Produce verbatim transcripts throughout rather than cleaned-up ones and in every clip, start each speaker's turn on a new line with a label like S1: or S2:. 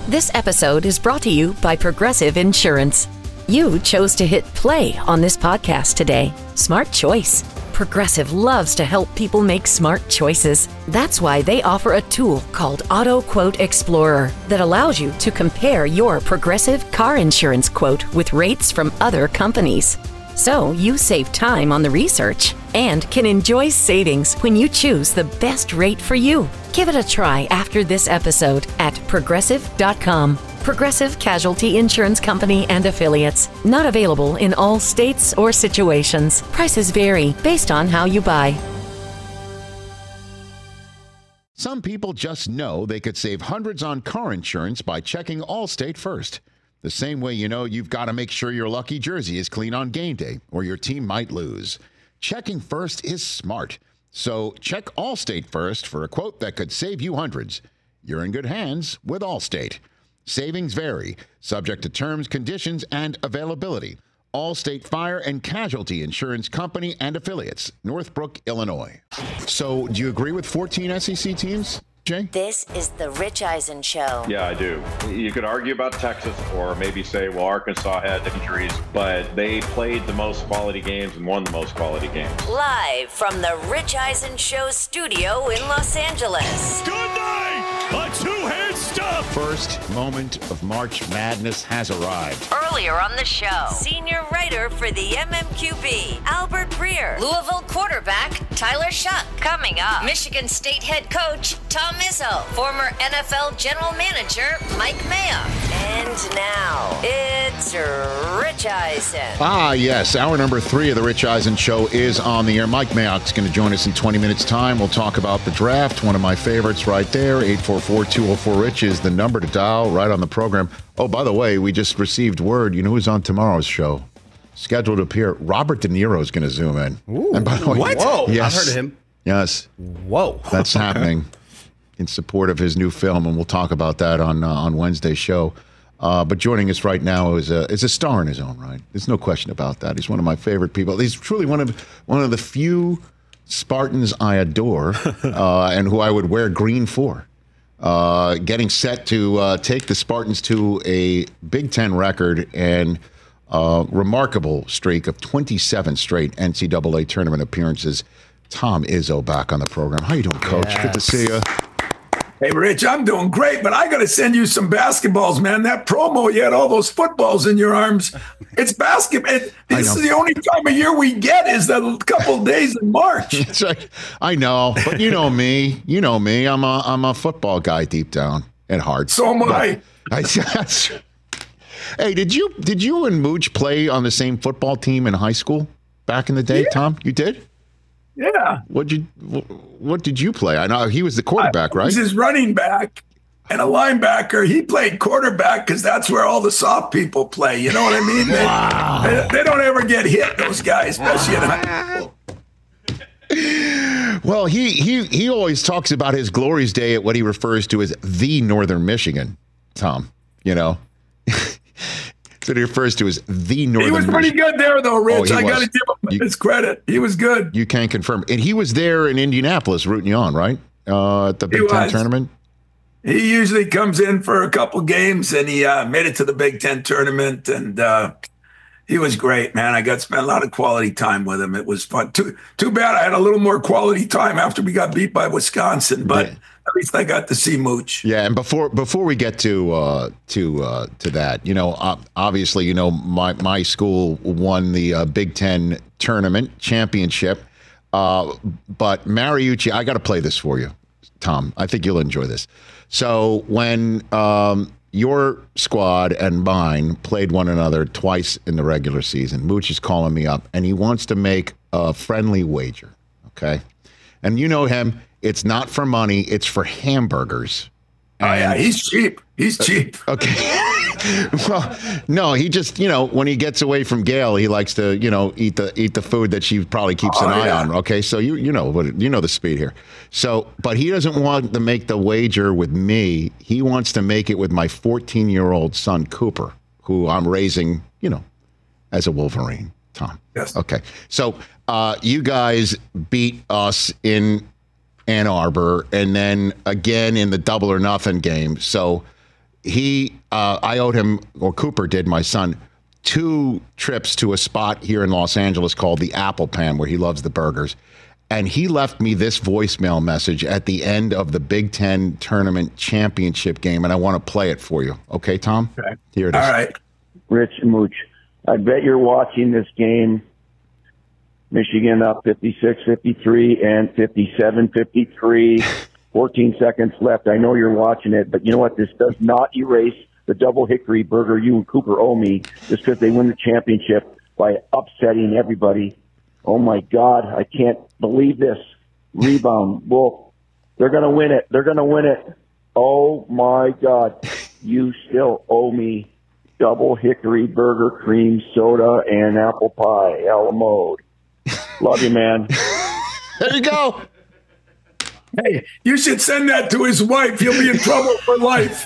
S1: This episode is brought to you by Progressive Insurance. You chose to hit play on this podcast today. Smart choice. Progressive loves to help people make smart choices. That's why they offer a tool called Auto Quote Explorer that allows you to compare your Progressive car insurance quote with rates from other companies. So you save time on the research and can enjoy savings when you choose the best rate for you. Give it a try after this episode at progressive dot com. Progressive Casualty Insurance Company and Affiliates. Not available in all states or situations. Prices vary based on how you buy.
S2: Some people just know they could save hundreds on car insurance by checking Allstate first. The same way you know you've got to make sure your lucky jersey is clean on game day or your team might lose. Checking first is smart. So check Allstate first for a quote that could save you hundreds. You're in good hands with Allstate. Savings vary, subject to terms, conditions, and availability. Allstate Fire and Casualty Insurance Company and Affiliates, Northbrook, Illinois. So, do you agree with fourteen S E C teams, Jay?
S3: This is the Rich Eisen Show.
S4: Yeah, I do. You could argue about Texas or maybe say, well, Arkansas had injuries, but they played the most quality games and won the most quality games.
S3: Live from the Rich Eisen Show studio in Los Angeles.
S5: Good night! A two-hand stop!
S2: First moment of March Madness has arrived.
S3: Earlier on the show, senior writer for the M M Q B, Albert Breer. Louisville quarterback, Tyler Shuck. Coming up, Michigan State head coach, Tom Izzo. Former N F L general manager, Mike Mayock. And now, it's Rich Eisen.
S2: Ah, yes. Hour number three of the Rich Eisen Show is on the air. Mike Mayock's going to join us in twenty minutes' time. We'll talk about the draft, one of my favorites right there. eight four four, two oh four, RICH is the number to dial right on the program. Oh, by the way, we just received word. You know who's on tomorrow's show? Scheduled to appear. Robert De Niro is going to zoom in.
S6: Ooh,
S2: and by the way,
S6: what? Whoa.
S2: Yes,
S6: I've heard of him.
S2: Yes.
S6: Whoa.
S2: That's happening in support of his new film, and we'll talk about that on uh, on Wednesday's show. Uh, but joining us right now is a is a star in his own right. There's no question about that. He's one of my favorite people. He's truly one of one of the few Spartans I adore, uh, and who I would wear green for. Uh, getting set to uh, take the Spartans to a Big Ten record and uh, remarkable streak of twenty-seven straight N C double A tournament appearances. Tom Izzo back on the program. How you doing, Coach?
S6: Yes.
S2: Good to see you.
S7: Hey, Rich, I'm doing great, but I got to send you some basketballs, man. That promo, you had all those footballs in your arms. It's basketball. It, this is the only time of year we get is the couple of days in March.
S2: That's right. I know, but you know me. You know me. I'm a I'm a football guy deep down at heart.
S7: So am I.
S2: I that's, hey, did you did you and Mooch play on the same football team in high school back in the day,
S7: Yeah.
S2: Tom? You did?
S7: Yeah.
S2: What did you what did you play? I know he was the quarterback,
S7: I
S2: right?
S7: was his running back and a linebacker. He played quarterback because that's where all the soft people play. You know what I mean? They,
S2: Wow.
S7: they, they don't ever get hit, those guys, especially in high school.
S2: Well, he he he always talks about his glories day at what he refers to as the Northern Michigan, Tom. You know? That's what he refers to as the Northern
S7: He was pretty
S2: Michigan.
S7: good there, though, Rich.
S2: Oh,
S7: I
S2: he
S7: got to
S2: was.
S7: give him
S2: You-
S7: his credit. He was good.
S2: You can confirm. And he was there in Indianapolis rooting you on, right? Uh, at the Big Ten
S7: was.
S2: tournament?
S7: He usually comes in for a couple games, and he uh, made it to the Big Ten tournament, and uh, he was great, man. I got to spend a lot of quality time with him. It was fun. Too too bad I had a little more quality time after we got beat by Wisconsin, but
S2: Yeah.
S7: at least I got to see Mooch.
S2: Yeah, and before before we get to uh, to uh, to that, you know, uh, obviously, you know, my my school won the uh, Big Ten tournament championship, uh, but Mariucci, I got to play this for you, Tom. I think you'll enjoy this. So when um, your squad and mine played one another twice in the regular season, Mooch is calling me up, and he wants to make a friendly wager. Okay, and you know him. It's not for money. It's for hamburgers.
S7: Oh, yeah,
S2: And-
S7: he's cheap. He's cheap.
S2: Okay. Well, no, he just, you know, when he gets away from Gail, he likes to, you know, eat the eat the food that she probably keeps an
S7: Oh,
S2: eye
S7: yeah.
S2: on. Okay, so you you know what you know the speed here. So, but he doesn't want to make the wager with me. He wants to make it with my fourteen-year-old son Cooper, who I'm raising, you know, as a Wolverine. Tom.
S7: Yes.
S2: Okay. So, uh, you guys beat us in Ann Arbor, and then again in the double or nothing game. So he, uh, I owed him, or Cooper did, my son, two trips to a spot here in Los Angeles called the Apple Pan, where he loves the burgers. And he left me this voicemail message at the end of the Big Ten Tournament Championship game, and I want to play it for you. Okay, Tom?
S7: Okay.
S2: Here it is.
S7: All right.
S6: Rich and Mooch, I bet you're watching this game. Michigan up fifty-six fifty-three and fifty-seven fifty-three. fourteen seconds left. I know you're watching it, but you know what? This does not erase the double hickory burger you and Cooper owe me just because they win the championship by upsetting everybody. Oh, my God. I can't believe this. Rebound. Wolf. They're going to win it. They're going to win it. Oh, my God. You still owe me double hickory burger, cream soda, and apple pie. A la mode. Love you, man.
S2: There you go.
S7: Hey, you should send that to his wife. He'll be in trouble for life.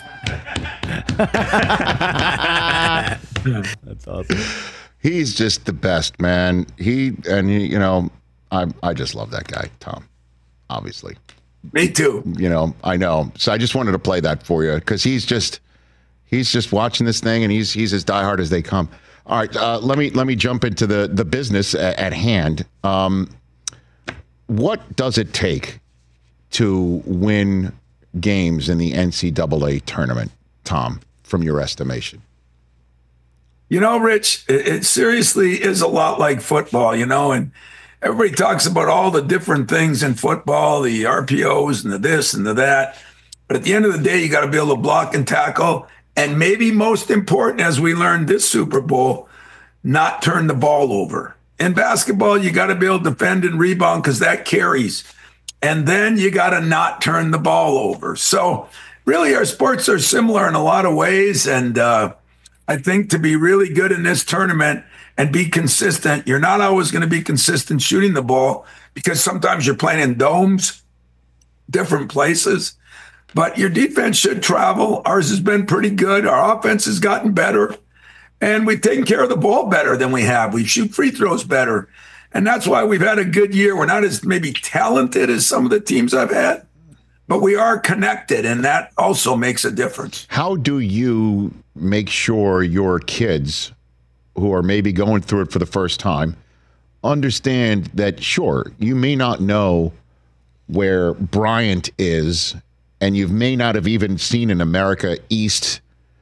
S8: That's awesome.
S2: He's just the best, man. He, and he, you know, I I just love that guy, Tom, obviously.
S7: Me too.
S2: You know, I know. So I just wanted to play that for you because he's just, he's just watching this thing and he's he's as diehard as they come. All right, uh, let me let me jump into the, the business at, at hand. Um, what does it take to win games in the N C double A tournament, Tom, from your estimation?
S7: You know, Rich, it, it seriously is a lot like football, you know, and everybody talks about all the different things in football, the R P Os and the this and the that. But at the end of the day, you got to be able to block and tackle. And maybe most important, as we learned this Super Bowl, not turn the ball over. In basketball, you got to be able to defend and rebound because that carries. And then you got to not turn the ball over. So really, our sports are similar in a lot of ways. And uh, I think to be really good in this tournament and be consistent, you're not always going to be consistent shooting the ball because sometimes you're playing in domes, different places. But your defense should travel. Ours has been pretty good. Our offense has gotten better. And we've taken care of the ball better than we have. We shoot free throws better. And that's why we've had a good year. We're not as maybe talented as some of the teams I've had, but we are connected, and that also makes a difference.
S2: How do you make sure your kids who are maybe going through it for the first time understand that, sure, you may not know where Bryant is, and you may not have even seen an America East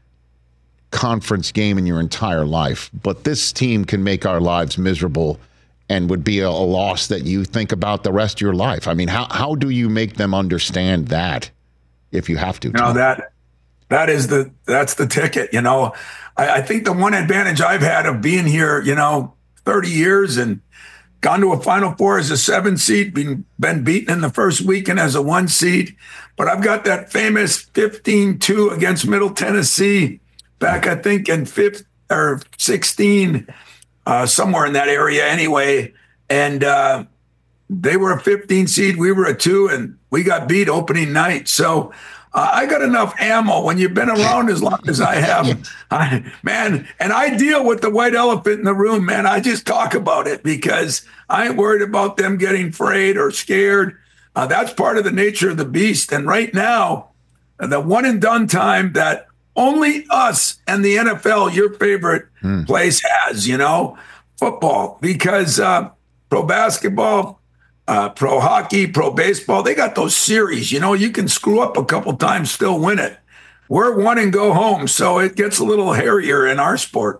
S2: Conference game in your entire life, but this team can make our lives miserable and would be a, a loss that you think about the rest of your life. I mean, how how do you make them understand that if you have to?
S7: No, that that is the that's the ticket. You know, I, I think the one advantage I've had of being here, you know, thirty years and gone to a Final Four as a seven seed, been been beaten in the first weekend as a one seed, but I've got that famous fifteen two against Middle Tennessee back, I think, in fifth or sixteen. Uh, somewhere in that area anyway. And uh, they were a fifteen seed. We were a two, and we got beat opening night. So uh, I got enough ammo when you've been around as long as I have. I, man, and I deal with the white elephant in the room, man. I just talk about it because I ain't worried about them getting afraid or scared. Uh, that's part of the nature of the beast. And right now, the one and done time that only us and the N F L, your favorite mm. place, has, you know, football, because uh, pro basketball, uh, pro hockey, pro baseball, they got those series, you know, you can screw up a couple times, still win it. We're one and go home. So it gets a little hairier in our sport.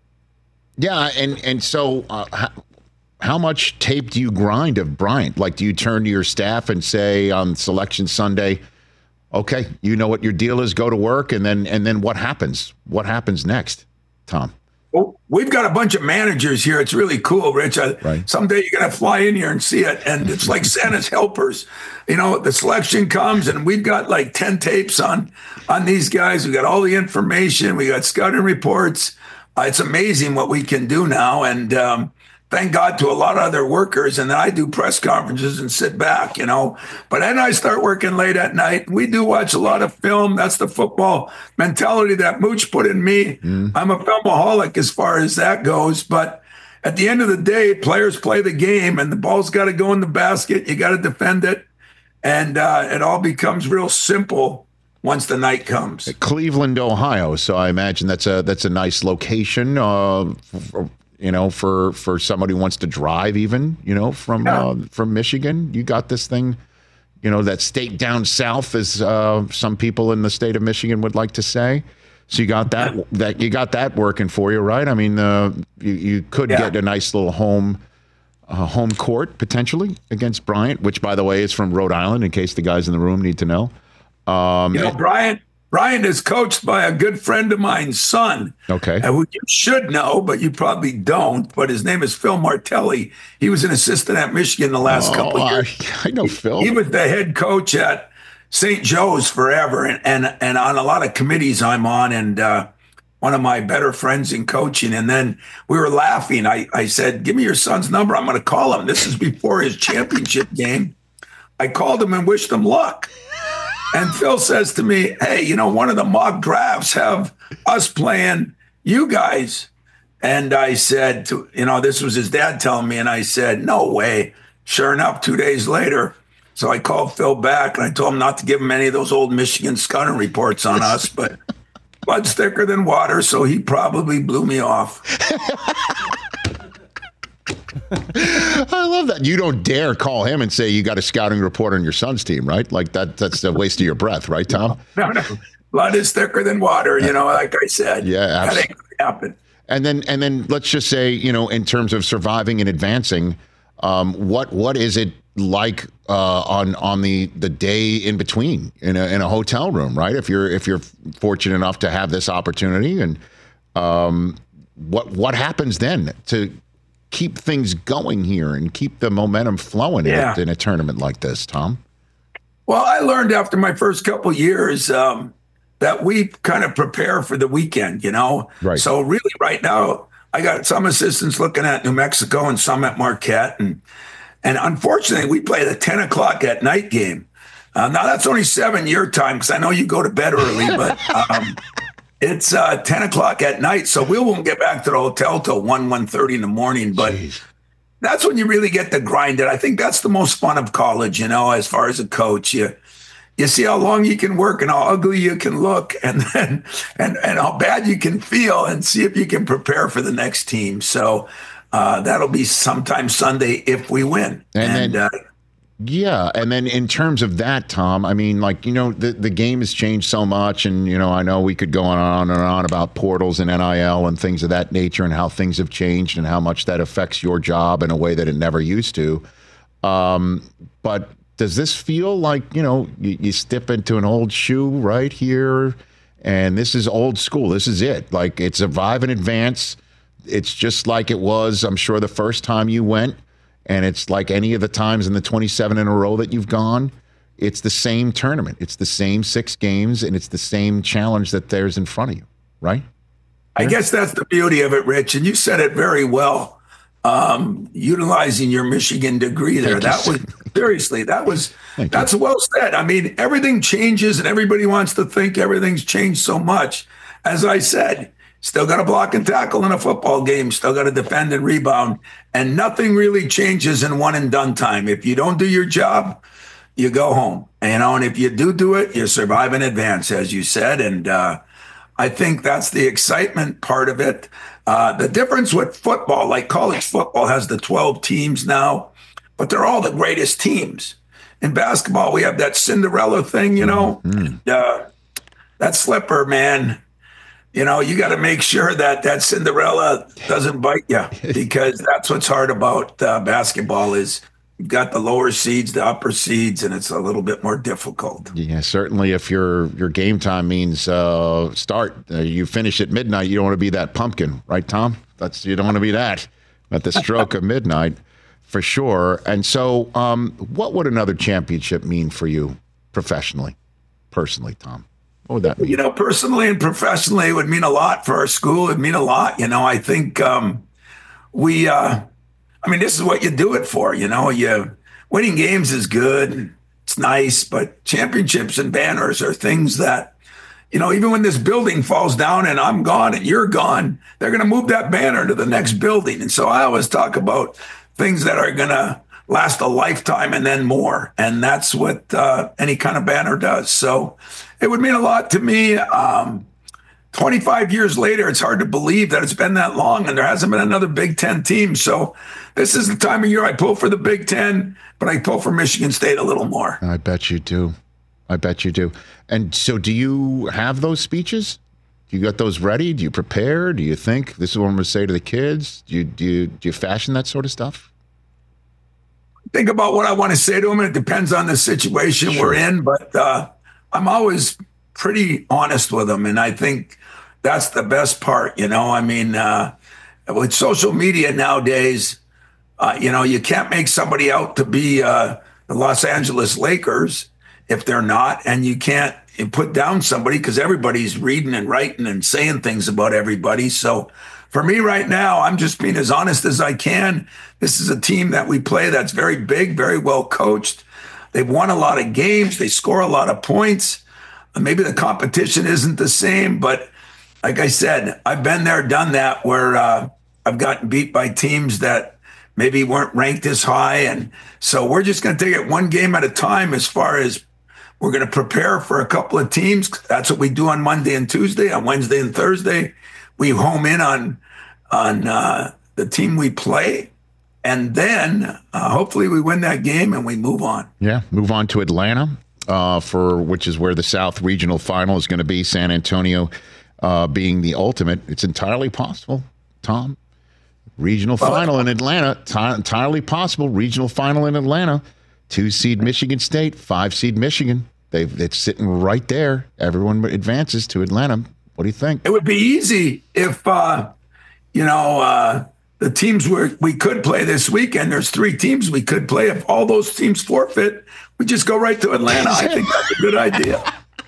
S2: Yeah. And, and so uh, how, how much tape do you grind of Bryant? Like, do you turn to your staff and say on Selection Sunday, okay, you know what your deal is, go to work, and then and then what happens? What happens next, Tom?
S7: Well, we've got a bunch of managers here. It's really cool, Rich. I,
S2: right.
S7: Someday you're going to fly in here and see it, and it's like Santa's helpers. You know, the selection comes, and we've got like ten tapes on on these guys. We got all the information. We got scouting reports. Uh, it's amazing what we can do now, and um, thank God to a lot of other workers. And then I do press conferences and sit back, you know. But then I start working late at night. We do watch a lot of film. That's the football mentality that Mooch put in me. Mm. I'm a filmaholic as far as that goes. But at the end of the day, players play the game, and the ball's got to go in the basket. You got to defend it. And uh, it all becomes real simple once the night comes.
S2: Cleveland, Ohio. So I imagine that's a that's a nice location. Uh, for, you know, for for somebody who wants to drive, even you know, from yeah. uh, from Michigan, you got this thing. You know, that state down south, as uh, some people in the state of Michigan would like to say. So you got that that you got that working for you, right? I mean, uh, you you could yeah. get a nice little home uh, home court potentially against Bryant, which, by the way, is from Rhode Island. In case the guys in the room need to know. Um,
S7: you know, Bryant. Bryant is coached by a good friend of mine's son.
S2: Okay.
S7: And who you should know, but you probably don't. But his name is Phil Martelli. He was an assistant at Michigan the last oh, couple of years.
S2: I, I know Phil.
S7: He, he was the head coach at Saint Joe's forever, and and, and on a lot of committees I'm on, and uh, one of my better friends in coaching. And then we were laughing. I, I said, give me your son's number. I'm going to call him. This is before his championship game. I called him and wished him luck. And Phil says to me, hey, you know, one of the mock drafts have us playing you guys. And I said, to, you know, this was his dad telling me. And I said, no way. Sure enough, two days later. So I called Phil back and I told him not to give him any of those old Michigan scouting reports on us. But blood's thicker than water. So he probably blew me off.
S2: I love that. You don't dare call him and say you got a scouting report on your son's team, right? Like that that's a waste of your breath, right, Tom?
S7: No, no. Blood is thicker than water, you know, like I said.
S2: Yeah, absolutely.
S7: That ain't gonna happen.
S2: And then and then let's just say, you know, in terms of surviving and advancing, um, what what is it like uh, on on the, the day in between in a in a hotel room, right? If you're if you're fortunate enough to have this opportunity, and um, what what happens then to keep things going here and keep the momentum flowing yeah. in, a, in a tournament like this, Tom?
S7: Well, I learned after my first couple years um, that we kind of prepare for the weekend, you know?
S2: Right.
S7: So really right now, I got some assistants looking at New Mexico and some at Marquette. And, and unfortunately, we play the ten o'clock at night game. Uh, now, that's only seven your time because I know you go to bed early, but um, it's uh, ten o'clock at night. So we won't get back to the hotel till one, one thirty in the morning. But Jeez. That's when you really get to grind it. I think that's the most fun of college, you know, as far as a coach. You, you see how long you can work and how ugly you can look, and then and, and how bad you can feel, and see if you can prepare for the next team. So uh, that'll be sometime Sunday if we win.
S2: And,
S7: and
S2: then,
S7: uh,
S2: yeah, and then in terms of that, Tom, I mean, like, you know, the, the game has changed so much, and, you know, I know we could go on and on about portals and N I L and things of that nature and how things have changed and how much that affects your job in a way that it never used to. Um, but does this feel like, you know, you, you step into an old shoe right here, and this is old school. This is it. Like, it's survive and advance. It's just like it was, I'm sure, the first time you went. And it's like any of the times in the twenty-seven in a row that you've gone. It's the same tournament. It's the same six games, and it's the same challenge that there's in front of you, right?
S7: I yeah. guess that's the beauty of it, Rich. And you said it very well, um, utilizing your Michigan degree there. Thank that you. was, seriously, that was, Thank that's you. well said. I mean, everything changes, and everybody wants to think everything's changed so much. As I said, still got to block and tackle in a football game. Still got to defend and rebound. And nothing really changes in one and done time. If you don't do your job, you go home. You know, and if you do do it, you survive and advance, as you said. And uh, I think that's the excitement part of it. Uh, the difference with football, like college football has the twelve teams now, but they're all the greatest teams. In basketball, we have that Cinderella thing, you know, mm-hmm. uh, that slipper, man. You know, you got to make sure that that Cinderella doesn't bite you, because that's what's hard about uh, basketball is you've got the lower seeds, the upper seeds, and it's a little bit more difficult.
S2: Yeah, certainly if your your game time means uh, start, uh, you finish at midnight, you don't want to be that pumpkin, right, Tom? That's you don't want to be that at the stroke of midnight, for sure. And so um, what would another championship mean for you professionally, personally, Tom? What would that mean?
S7: You know, personally and professionally, it would mean a lot for our school. It would mean a lot. You know, I think um, we, uh, I mean, this is what you do it for. You know, you winning games is good. It's nice, but championships and banners are things that, you know, even when this building falls down and I'm gone and you're gone, they're going to move that banner to the next building. And so I always talk about things that are going to last a lifetime and then more. And that's what uh, any kind of banner does. So it would mean a lot to me. Um, twenty-five years later, it's hard to believe that it's been that long and there hasn't been another Big Ten team. So this is the time of year I pull for the Big Ten, but I pull for Michigan State a little more.
S2: I bet you do. I bet you do. And so do you have those speeches? Do you got those ready? Do you prepare? Do you think this is what I'm going to say to the kids? Do you, do you, do you fashion that sort of stuff?
S7: Think about what I want to say to them, and it depends on the situation
S2: Sure.
S7: we're in. But uh, I'm always pretty honest with them, and I think that's the best part. You know, I mean, uh, with social media nowadays, uh, you know, you can't make somebody out to be uh, the Los Angeles Lakers if they're not, and you can't put down somebody because everybody's reading and writing and saying things about everybody. So for me right now, I'm just being as honest as I can. This is a team that we play that's very big, very well coached. They've won a lot of games. They score a lot of points. Maybe the competition isn't the same, but like I said, I've been there, done that, where uh, I've gotten beat by teams that maybe weren't ranked as high. And so we're just going to take it one game at a time as far as we're going to prepare for a couple of teams. That's what we do on Monday and Tuesday. On Wednesday and Thursday, we home in on on uh, the team we play. And then uh, hopefully we win that game and we move on.
S2: Yeah, move on to Atlanta, uh, for which is where the South Regional Final is going to be. San Antonio uh, being the ultimate. It's entirely possible, Tom. Regional
S7: Well,
S2: final in Atlanta. T- entirely possible. Regional final in Atlanta. Two seed Michigan State, five seed Michigan. They've, it's sitting right there. Everyone advances to Atlanta. What do you think?
S7: It would be easy if, uh, you know, uh, the teams were, we could play this weekend. There's three teams we could play. If all those teams forfeit, we just go right to Atlanta. I think that's a good idea.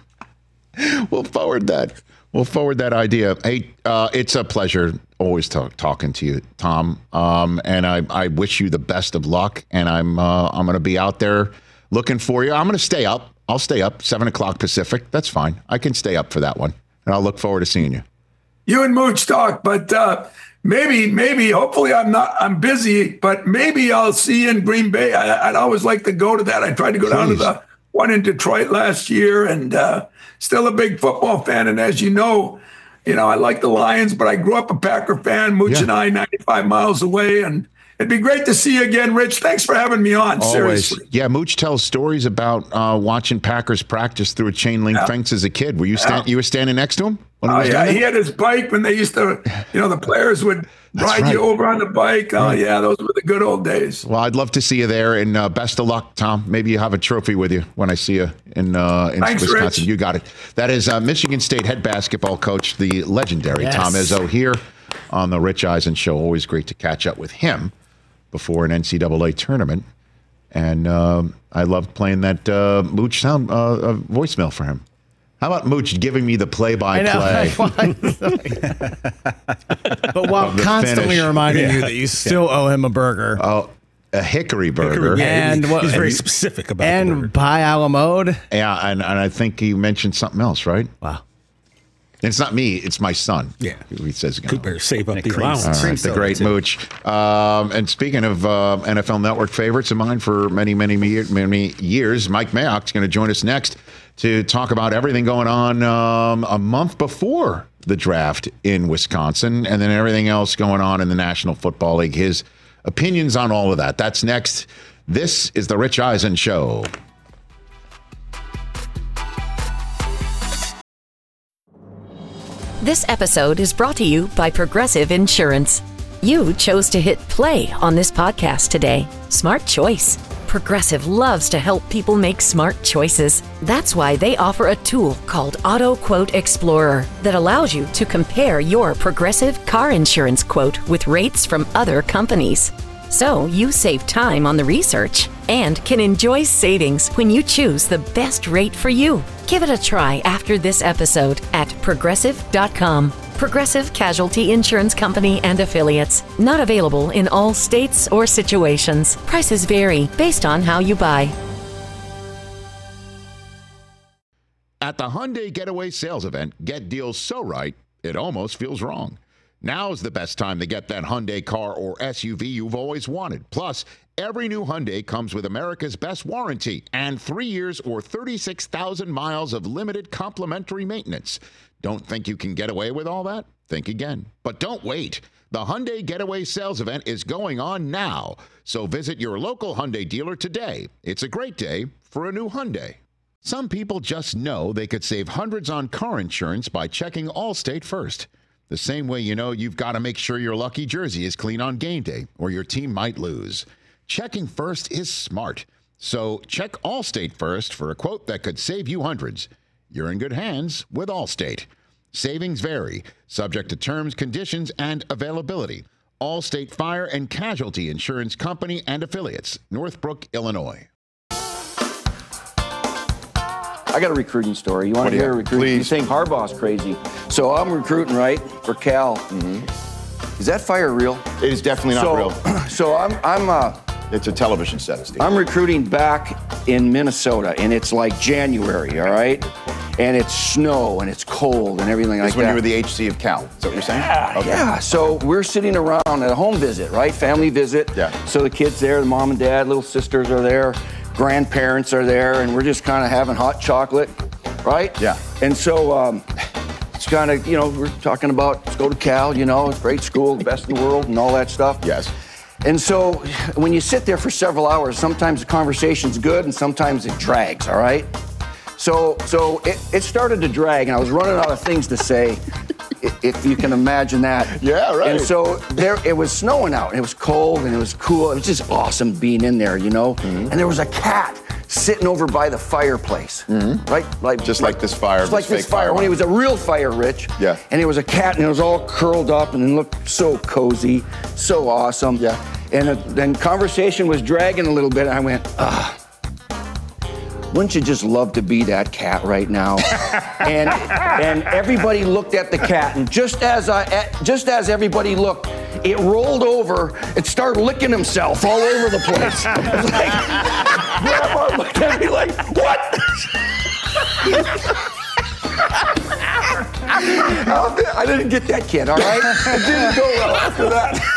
S2: We'll forward that. We'll forward that idea. Hey, uh, it's a pleasure always talk, talking to you, Tom. Um, and I, I wish you the best of luck. And I'm uh, I'm going to be out there looking for you. I'm going to stay up. I'll stay up seven o'clock Pacific. That's fine. I can stay up for that one, and I'll look forward to seeing you.
S7: You and Mooch talk, but uh, maybe, maybe, hopefully, I'm not. I'm busy, but maybe I'll see you in Green Bay. I, I'd always like to go to that. I tried to go down to
S2: Please.
S7: the one in Detroit last year, and uh, still a big football fan. And as you know, you know I like the Lions, but I grew up a Packer fan. Mooch
S2: Yeah.
S7: and I, ninety-five miles away, and it'd be great to see you again, Rich. Thanks for having me on.
S2: Always.
S7: Seriously.
S2: Yeah, Mooch tells stories about uh, watching Packers practice through a chain link
S7: Yeah.
S2: fence as a kid. Were you stand, you were standing next to him? When he
S7: Oh
S2: was
S7: yeah,
S2: doing
S7: he
S2: that?
S7: had his bike when they used to, you know, the players would
S2: That's
S7: ride
S2: right.
S7: you over on the bike. Oh
S2: Right.
S7: yeah, those were the good old days.
S2: Well, I'd love to see you there, and uh, best of luck, Tom. Maybe you have a trophy with you when I see you in uh, in
S7: Thanks,
S2: Wisconsin.
S7: Rich.
S2: You got it. That is uh, Michigan State head basketball coach, the legendary
S8: Yes.
S2: Tom Izzo, here on the Rich Eisen Show. Always great to catch up with him before an N C double A tournament, and um, I loved playing that uh, Mooch sound uh, uh, voicemail for him. How about Mooch giving me the play-by-play?
S8: But while
S2: Of the
S8: constantly
S2: finish.
S8: reminding you that you still owe him a burger.
S2: Oh, a hickory burger.
S5: Yeah,
S8: And
S5: he-
S8: what-
S5: he's very
S8: and-
S5: specific about the
S8: And
S5: burger.
S8: by a la mode.
S2: Yeah, and, and I think he mentioned something else, right?
S8: Wow.
S2: It's not me. It's my son.
S5: Yeah.
S2: He says again.
S5: Cooper, save up the
S8: cream-
S5: allowance.
S2: All right,
S8: Cream
S2: the
S8: soda,
S2: great
S8: too.
S2: Mooch. Um, and speaking of uh, N F L Network favorites of mine for many, many, many, many years, Mike Mayock's going to join us next to talk about everything going on um, a month before the draft in Wisconsin, and then everything else going on in the National Football League. His opinions on all of that. That's next. This is the Rich Eisen Show.
S1: This episode is brought to you by Progressive Insurance. You chose to hit play on this podcast today. Smart choice. Progressive loves to help people make smart choices. That's why they offer a tool called Auto Quote Explorer that allows you to compare your Progressive car insurance quote with rates from other companies. So you save time on the research and can enjoy savings when you choose the best rate for you. Give it a try after this episode at progressive dot com. Progressive Casualty Insurance Company and Affiliates. Not available in all states or situations. Prices vary based on how you buy.
S2: At the Hyundai Getaway Sales Event, get deals so right, it almost feels wrong. Now's the best time to get that Hyundai car or S U V you've always wanted. Plus, Every new Hyundai comes with America's best warranty and three years or thirty-six thousand miles of limited complimentary maintenance. Don't think you can get away with all that? Think again. But don't wait. The Hyundai Getaway Sales Event is going on now. So visit your local Hyundai dealer today. It's a great day for a new Hyundai. Some people just know they could save hundreds on car insurance by checking Allstate first. The same way you know you've got to make sure your lucky jersey is clean on game day or your team might lose. Checking first is smart. So check Allstate first for a quote that could save you hundreds. You're in good hands with Allstate. Savings vary, subject to terms, conditions, and availability. Allstate Fire and Casualty Insurance Company and Affiliates, Northbrook, Illinois.
S9: I got a recruiting story. You want to hear a recruiting?
S10: Please.
S9: You think Harbaugh's crazy. So I'm recruiting, right, for Cal.
S10: Mm-hmm.
S9: Is that fire real?
S10: It is definitely not
S9: so,
S10: real.
S9: So I'm, I'm, uh,
S10: It's a television set, Steve.
S9: I'm recruiting back in Minnesota, and it's like January, all right? And it's snow, and it's cold, and everything like
S10: That's when
S9: that.
S10: you were the H C of Cal. Is that what you're saying?
S9: Yeah,
S10: Okay.
S9: yeah. So we're sitting around at a home visit, right? Family visit.
S10: Yeah.
S9: So the kids there, the mom and dad, little sisters are there, grandparents are there, and we're just kind of having hot chocolate, right?
S10: Yeah.
S9: And so um, it's kind of, you know, we're talking about let's go to Cal, you know, it's a great school, the best in the world, and all that stuff.
S10: Yes.
S9: And so when you sit there for several hours, sometimes the conversation's good and sometimes it drags, all right? So so it, it started to drag, and I was running out of things to say, i- if you can imagine that.
S10: Yeah, right.
S9: And so there, it was snowing out, and it was cold, and it was cool. It was just awesome being in there, you know?
S10: Mm-hmm.
S9: And there was a cat sitting over by the fireplace, right? Like
S10: Just like this fire,
S9: Just like
S10: this
S9: this
S10: fake
S9: fire.
S10: fire.
S9: When it was a real fire, Rich.
S10: Yeah.
S9: And it was a cat, and it was all curled up, and it looked so cozy, so awesome.
S10: Yeah.
S9: And uh, then conversation was dragging a little bit, and I went, ah. Wouldn't you just love to be that cat right now? and and everybody looked at the cat, and just as I just as everybody looked, it rolled over and started licking himself all over the place. It was like, Grandma looked at me like, what? I didn't get that kid, all right? It didn't go well after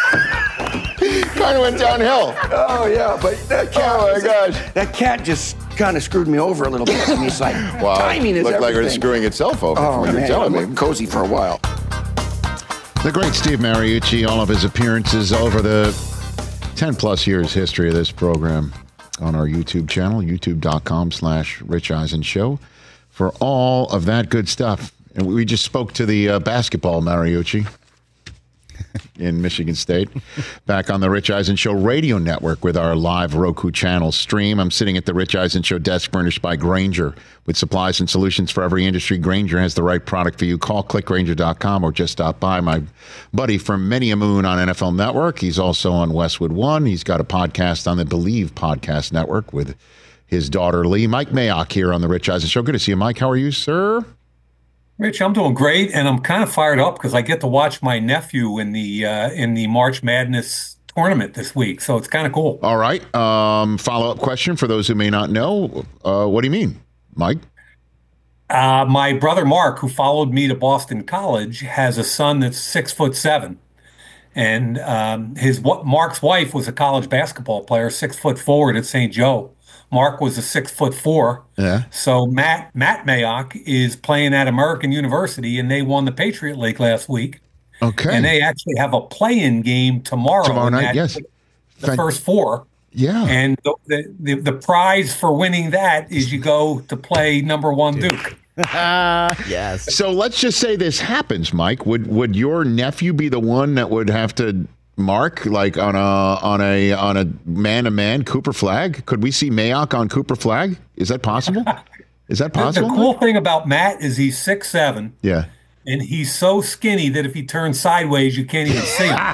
S9: that.
S10: Kind of went downhill.
S9: Oh yeah, but that cat.
S10: Oh my gosh.
S9: That cat just kind of screwed me over a little bit. And he's like,
S10: Wow.
S9: timing is
S10: Looked like it was
S9: everything.
S10: screwing itself over
S9: Oh
S10: from what
S9: man,
S10: you're telling
S9: I'm
S10: me.
S9: cozy for a while.
S2: The great Steve Mariucci, all of his appearances over the ten plus years history of this program on our YouTube channel, youtube.com slash Rich Eisen Show, for all of that good stuff. And we just spoke to the uh, basketball Mariucci in Michigan State, back on the Rich Eisen Show radio network with our live Roku channel stream. I'm sitting at the Rich Eisen Show desk furnished by Grainger. With supplies and solutions for every industry, Grainger has the right product for you. Call click grainger dot com or just stop by. My buddy from many a moon on N F L Network. He's also on Westwood One. He's got a podcast on the Believe Podcast Network with his daughter Lee. Mike Mayock here on the Rich Eisen Show. Good to see you, Mike. How are you, sir?
S11: Rich, I'm doing great, and I'm kind of fired up because I get to watch my nephew in the uh, in the March Madness tournament this week, so it's kind of cool.
S2: All right. Um, follow-up question for those who may not know. Uh, what do you mean, Mike?
S11: Uh, my brother Mark, who followed me to Boston College, has a son that's six foot seven, and um, his Mark's wife was a college basketball player, six foot forward at Saint Joe. Mark was a six foot four.
S2: Yeah.
S11: So Matt Matt Mayock is playing at American University, and they won the Patriot League last week.
S2: Okay.
S11: And they actually have a play-in game tomorrow.
S2: Tomorrow night,
S11: that,
S2: yes.
S11: The
S2: Fan-
S11: first four.
S2: Yeah.
S11: And the, the the prize for winning that is you go to play number one Duke.
S8: Yes.
S2: So let's just say this happens, Mike. Would would your nephew be the one that would have to mark like on a on a on a man to man Cooper Flag? Could we see Mayock on Cooper Flag? Is that possible? Is that
S11: The,
S2: possible?
S11: the cool thing about Matt is he's six seven,
S2: Yeah.
S11: and he's so skinny that if he turns sideways, you can't even see him.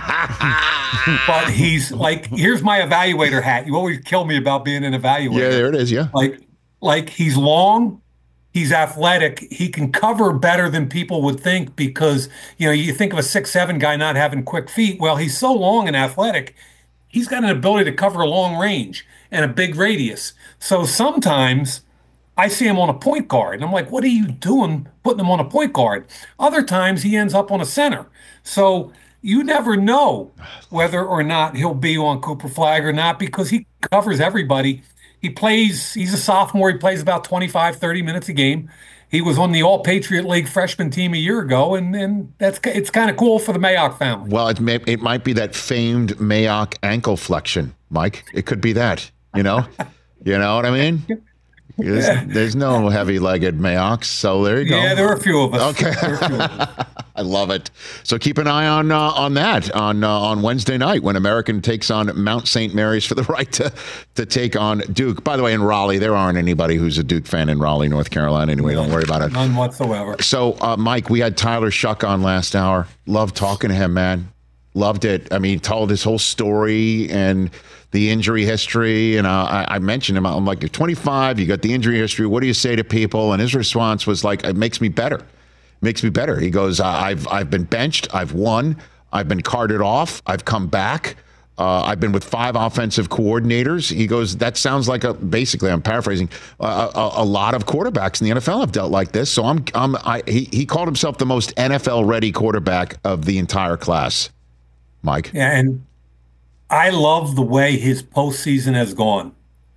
S11: But he's like, here's my evaluator hat. You always kill me about being an evaluator.
S2: Yeah, there it is. Yeah.
S11: Like, like he's long, he's athletic, he can cover better than people would think because, you know, you think of a six seven guy not having quick feet. Well, he's so long and athletic, he's got an ability to cover a long range and a big radius. So sometimes I see him on a point guard, and I'm like, what are you doing putting him on a point guard? Other times he ends up on a center. So you never know whether or not he'll be on Cooper Flag or not because he covers everybody. He plays, he's a sophomore. He plays about twenty-five, thirty minutes a game. He was on the All-Patriot League freshman team a year ago, and, and that's it's kind of cool for the Mayock family.
S2: Well, it, may, it might be that famed Mayock ankle flexion, Mike. It could be that, you know? You know what I mean? There's, there's no heavy-legged Mayocks, so there you go.
S11: Yeah, there are a few of us.
S2: Okay.
S11: There are a few of us.
S2: I love it. So keep an eye on uh, on that on uh, on Wednesday night when American takes on Mount Saint Mary's for the right to to take on Duke. By the way, in Raleigh, there aren't anybody who's a Duke fan in Raleigh, North Carolina. Anyway, don't worry about it.
S11: None whatsoever.
S2: So, uh, Mike, we had Tyler Shuck on last hour. Loved talking to him, man. Loved it. I mean, he told his whole story and the injury history. And uh, I, I mentioned him. I'm like, you're twenty-five. You got the injury history. What do you say to people? And his response was like, it makes me better. Makes me better. He goes, I've I've been benched. I've won. I've been carted off. I've come back. Uh, I've been with five offensive coordinators. He goes, that sounds like a, basically, I'm paraphrasing, uh, a, a lot of quarterbacks in the N F L have dealt like this. So I'm, I'm I, he, he called himself the most N F L ready quarterback of the entire class. Mike.
S11: Yeah, and I love the way his postseason has gone.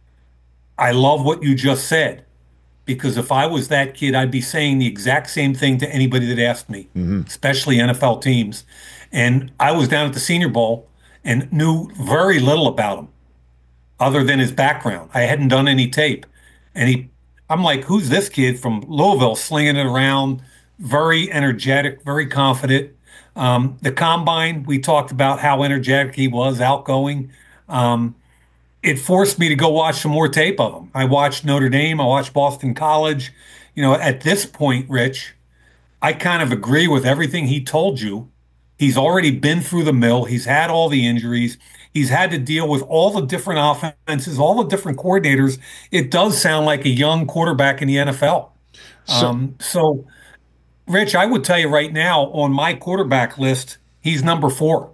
S11: I love what you just said. Because if I was that kid, I'd be saying the exact same thing to anybody that asked me, mm-hmm. especially N F L teams. And I was down at the Senior Bowl and knew very little about him other than his background. I hadn't done any tape. And he, I'm like, who's this kid from Louisville slinging it around, very energetic, very confident. Um, the Combine, we talked about how energetic he was, outgoing. Um, It forced me to go watch some more tape of him. I watched Notre Dame. I watched Boston College. You know, at this point, Rich, I kind of agree with everything he told you. He's already been through the mill. He's had all the injuries. He's had to deal with all the different offenses, all the different coordinators. It does sound like a young quarterback in the N F L. So, um, so Rich, I would tell you right now, on my quarterback list, he's number four.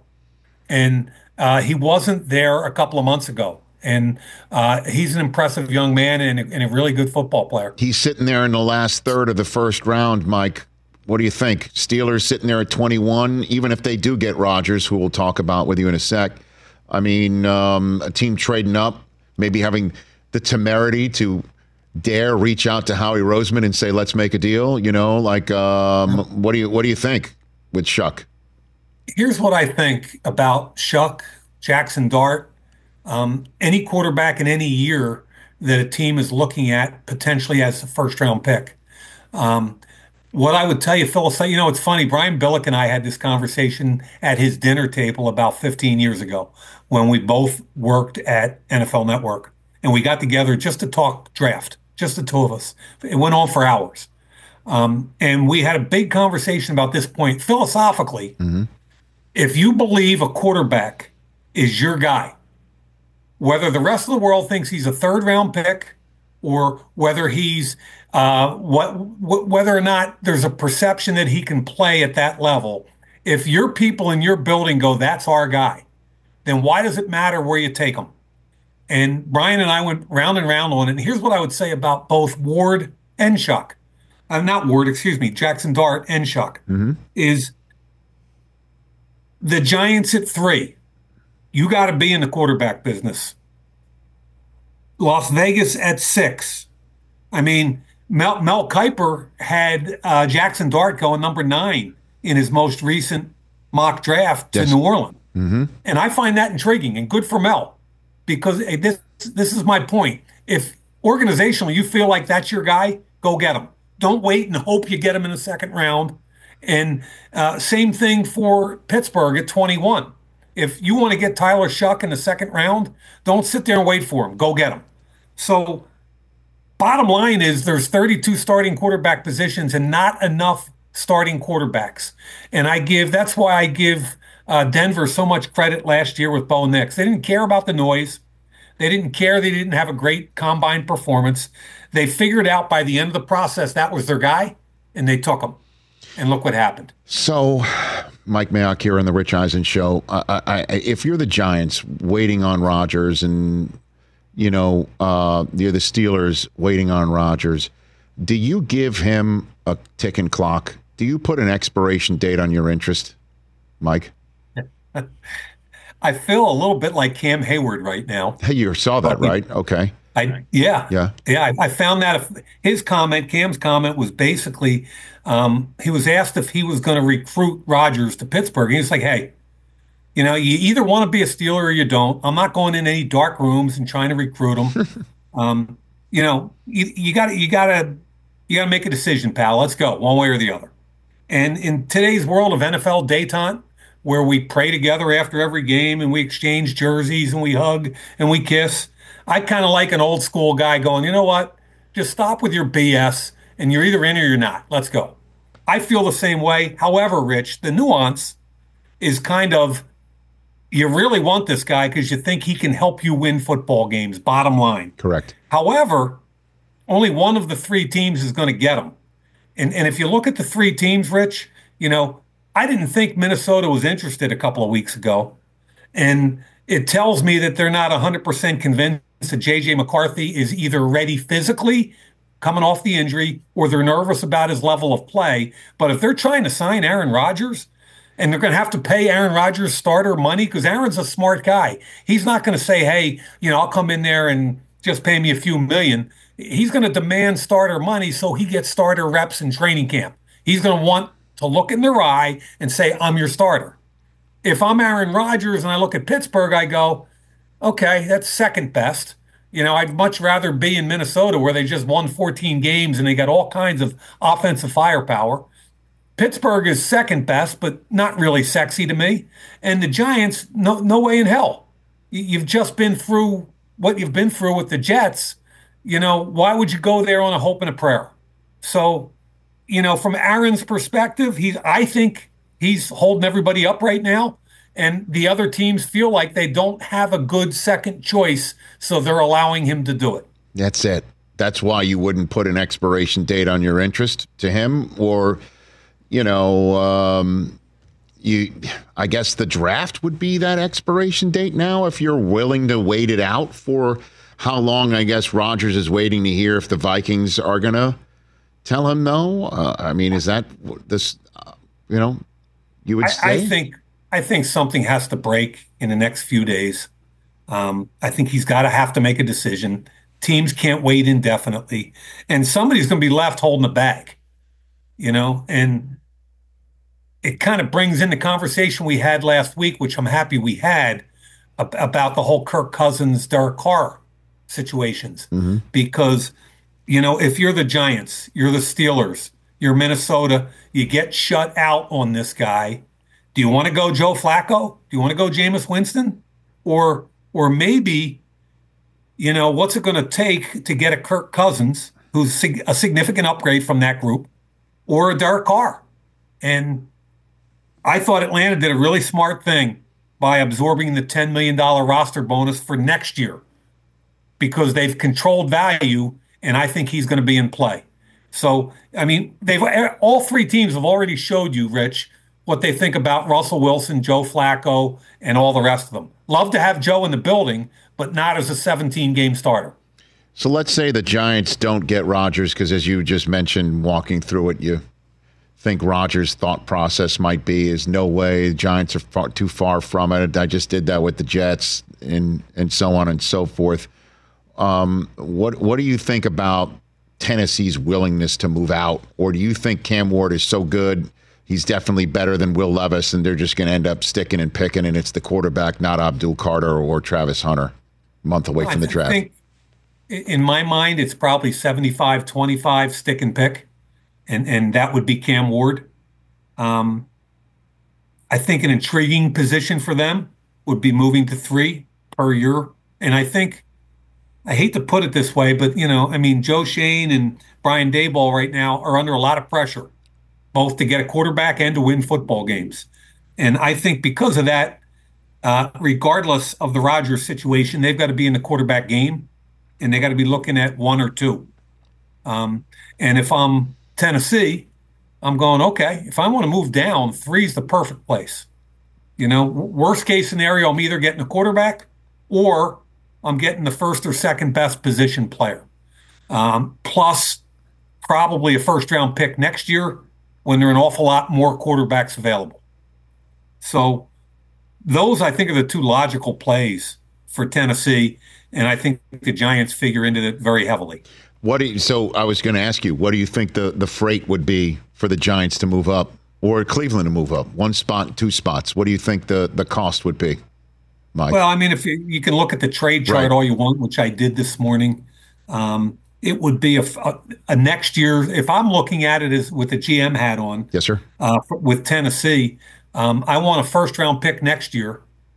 S11: And uh, he wasn't there a couple of months ago. And uh, he's an impressive young man and a, and a really good football player.
S2: He's sitting there in the last third of the first round, Mike. What do you think? Steelers sitting there at twenty-one, even if they do get Rodgers, who we'll talk about with you in a sec. I mean, um, a team trading up, maybe having the temerity to dare reach out to Howie Roseman and say, let's make a deal. You know, like, um, what do you what do you think with Shuck?
S11: Here's what I think about Shuck, Jackson Dart. Um, any quarterback in any year that a team is looking at potentially as a first round pick. Um, what I would tell you, Phil, you know, it's funny. Brian Billick and I had this conversation at his dinner table about fifteen years ago when we both worked at N F L Network. And we got together just to talk draft, just the two of us. It went on for hours. Um, and we had a big conversation about this point. Philosophically, mm-hmm. if you believe a quarterback is your guy, whether the rest of the world thinks he's a third round pick or whether he's uh, what, wh- whether or not there's a perception that he can play at that level, if your people in your building go, that's our guy, then why does it matter where you take him? And Brian and I went round and round on it. And here's what I would say about both Ward and Shuck. Uh, not Ward, excuse me, Jackson Dart and Shuck, mm-hmm. is the Giants at three. You got to be in the quarterback business. Las Vegas at six. I mean, Mel, Mel Kiper had uh, Jackson Dart going number nine in his most recent mock draft yes. to New Orleans. Mm-hmm. And I find that intriguing and good for Mel because hey, this this is my point. If organizationally you feel like that's your guy, go get him. Don't wait and hope you get him in the second round. And uh, same thing for Pittsburgh at twenty-one. If you want to get Tyler Shuck in the second round, don't sit there and wait for him. Go get him. So bottom line is there's thirty-two starting quarterback positions and not enough starting quarterbacks. And I give, that's why I give uh, Denver so much credit last year with Bo Nix. They didn't care about the noise. They didn't care they didn't have a great combine performance. They figured out by the end of the process that was their guy, and they took him. And look what happened.
S2: So, Mike Mayock here on the Rich Eisen Show. I, I, if you're the Giants waiting on Rodgers and, you know, uh, you're the Steelers waiting on Rodgers, do you give him a ticking clock? Do you put an expiration date on your interest, Mike?
S11: I feel a little bit like Cam Hayward right now.
S2: Hey, you saw that, right? Okay.
S11: I yeah
S2: yeah
S11: yeah. I, I found that if his comment, Cam's comment, was basically um, he was asked if he was going to recruit Rodgers to Pittsburgh. And he was like, "Hey, you know, you either want to be a Steeler or you don't. I'm not going in any dark rooms and trying to recruit him. um, you know, you got to you got to you got to make a decision, pal. Let's go one way or the other." And in today's world of N F L detente, where we pray together after every game and we exchange jerseys and we hug and we kiss, I kind of like an old school guy going, you know what? Just stop with your B S and you're either in or you're not. Let's go. I feel the same way. However, Rich, the nuance is kind of you really want this guy because you think he can help you win football games, bottom line.
S2: Correct.
S11: However, only one of the three teams is going to get him. And, and if you look at the three teams, Rich, you know, I didn't think Minnesota was interested a couple of weeks ago. And it tells me that they're not one hundred percent convinced that J J McCarthy is either ready physically, coming off the injury, or they're nervous about his level of play. But if they're trying to sign Aaron Rodgers, and they're going to have to pay Aaron Rodgers starter money, because Aaron's a smart guy. He's not going to say, hey, you know, I'll come in there and just pay me a few million. He's going to demand starter money so he gets starter reps in training camp. He's going to want to look in their eye and say, I'm your starter. If I'm Aaron Rodgers and I look at Pittsburgh, I go, okay, that's second best. You know, I'd much rather be in Minnesota where they just won fourteen games and they got all kinds of offensive firepower. Pittsburgh is second best, but not really sexy to me. And the Giants, no, no way in hell. You've just been through what you've been through with the Jets. You know, why would you go there on a hope and a prayer? So, you know, from Aaron's perspective, he's, I think he's holding everybody up right now. And the other teams feel like they don't have a good second choice, so they're allowing him to do it.
S2: That's it. That's why you wouldn't put an expiration date on your interest to him, or, you know, um, you. I guess the draft would be that expiration date now, if you're willing to wait it out for how long. I guess Rodgers is waiting to hear if the Vikings are going to tell him no. Uh, I mean, is that this, uh, you know, you would
S11: I,
S2: say?
S11: I think I think something has to break in the next few days. Um, I think he's got to have to make a decision. Teams can't wait indefinitely. And somebody's going to be left holding the bag, you know, and it kind of brings in the conversation we had last week, which I'm happy we had, ab- about the whole Kirk Cousins, Derek Carr situations.
S2: Mm-hmm.
S11: Because, you know, if you're the Giants, you're the Steelers, you're Minnesota, you get shut out on this guy. Do you want to go Joe Flacco? Do you want to go Jameis Winston? Or or maybe, you know, what's it going to take to get a Kirk Cousins, who's sig- a significant upgrade from that group, or a Derek Carr? And I thought Atlanta did a really smart thing by absorbing the ten million dollars roster bonus for next year, because they've controlled value, and I think he's going to be in play. So, I mean, they've all three teams have already showed you, Rich, what they think about Russell Wilson, Joe Flacco, and all the rest of them. Love to have Joe in the building, but not as a seventeen-game starter.
S2: So let's say the Giants don't get Rodgers, because as you just mentioned, walking through it, you think Rodgers' thought process might be is no way, the Giants are far, too far from it. I just did that with the Jets, and and so on and so forth. Um, what what do you think about Tennessee's willingness to move out? Or do you think Cam Ward is so good, he's definitely better than Will Levis, and they're just going to end up sticking and picking, and it's the quarterback, not Abdul Carter or Travis Hunter, a month away from the draft?
S11: I think, in my mind, it's probably seventy-five twenty-five stick and pick, and, and that would be Cam Ward. Um, I think an intriguing position for them would be moving to three per year. And I think, I hate to put it this way, but, you know, I mean, Joe Shane and Brian Daboll right now are under a lot of pressure, both to get a quarterback and to win football games. And I think because of that, uh, regardless of the Rodgers situation, they've got to be in the quarterback game, and they got to be looking at one or two. Um, and if I'm Tennessee, I'm going, okay, if I want to move down, three's the perfect place. You know, worst case scenario, I'm either getting a quarterback or I'm getting the first or second best position player. Um, plus probably a first round pick next year when there are an awful lot more quarterbacks available. So those, I think, are the two logical plays for Tennessee, and I think the Giants figure into it very heavily.
S2: What do you, so I was going to ask you, what do you think the, the freight would be for the Giants to move up or Cleveland to move up? One spot, two spots. What do you think the, the cost would be, Mike?
S11: Well, I mean, if you, you can look at the trade chart
S2: Right.
S11: all you want, which I did this morning, um, it would be a, a, a next year. If I'm looking at it as with the G M hat on,
S2: Yes, sir.
S11: uh, for, with Tennessee, um, I want a first round pick next year,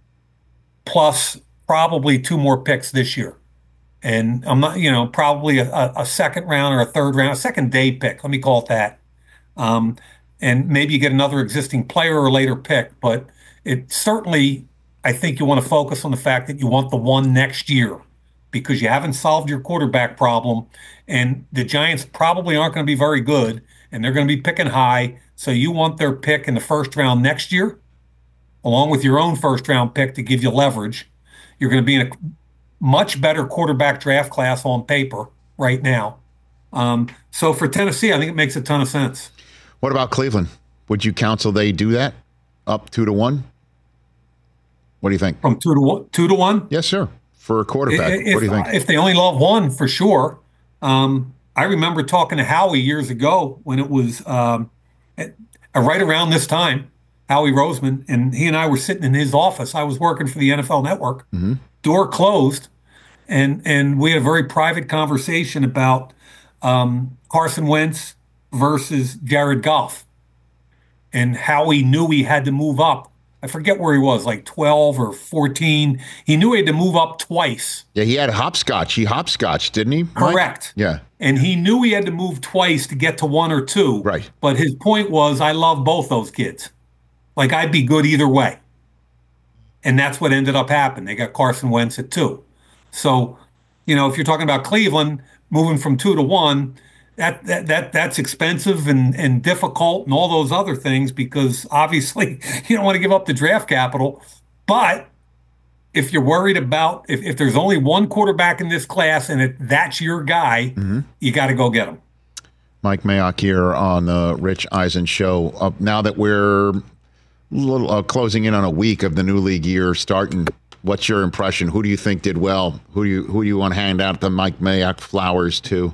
S11: plus probably two more picks this year. And I'm not, you know, probably a, a second round or a third round, a second day pick. Let me call it that. Um, and maybe you get another existing player or later pick. But it certainly, I think you want to focus on the fact that you want the one next year because you haven't solved your quarterback problem. And the Giants probably aren't going to be very good, and they're going to be picking high. So you want their pick in the first round next year, along with your own first round pick to give you leverage. You're going to be in a much better quarterback draft class on paper right now. Um, so for Tennessee, I think it makes a ton of sense.
S2: What about Cleveland? Would you counsel they do that? Up two to one? What do you think?
S11: From two to one? Two to one?
S2: Yes, sir. For a quarterback.
S11: If,
S2: what do you think?
S11: If they only love one, for sure. Um, I remember talking to Howie years ago when it was um, at, uh, right around this time, Howie Roseman, and he and I were sitting in his office. I was working for the N F L Network.
S2: Mm-hmm.
S11: Door closed, and and we had a very private conversation about um, Carson Wentz versus Jared Goff, and how he knew he had to move up. I forget where he was, like twelve or fourteen. He knew he had to move up twice.
S2: Yeah, he had hopscotch. He hopscotched, didn't he, Mike?
S11: Correct.
S2: Yeah.
S11: And he knew he had to move twice to get to one or two.
S2: Right.
S11: But his point was, I love both those kids. Like, I'd be good either way. And that's what ended up happening. They got Carson Wentz at two. So, you know, if you're talking about Cleveland moving from two to one, that that, that that's expensive and, and difficult and all those other things because obviously you don't want to give up the draft capital. But if you're worried about if, if there's only one quarterback in this class and it, that's your guy, mm-hmm. you got to go get him.
S2: Mike Mayock here on the Rich Eisen Show. Uh, now that we're little, uh, closing in on a week of the new league year starting, what's your impression? Who do you think did well? Who do you who do you want to hand out the Mike Mayock flowers to,